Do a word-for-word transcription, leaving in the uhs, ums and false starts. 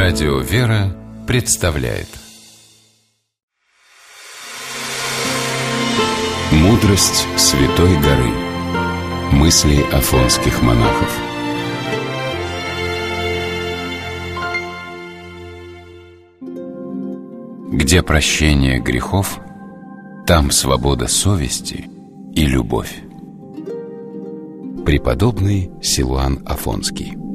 Радио «Вера» представляет «Мудрость Святой горы». Мысли афонских монахов. Где прощение грехов, там свобода совести и любовь. Преподобный Силуан Афонский.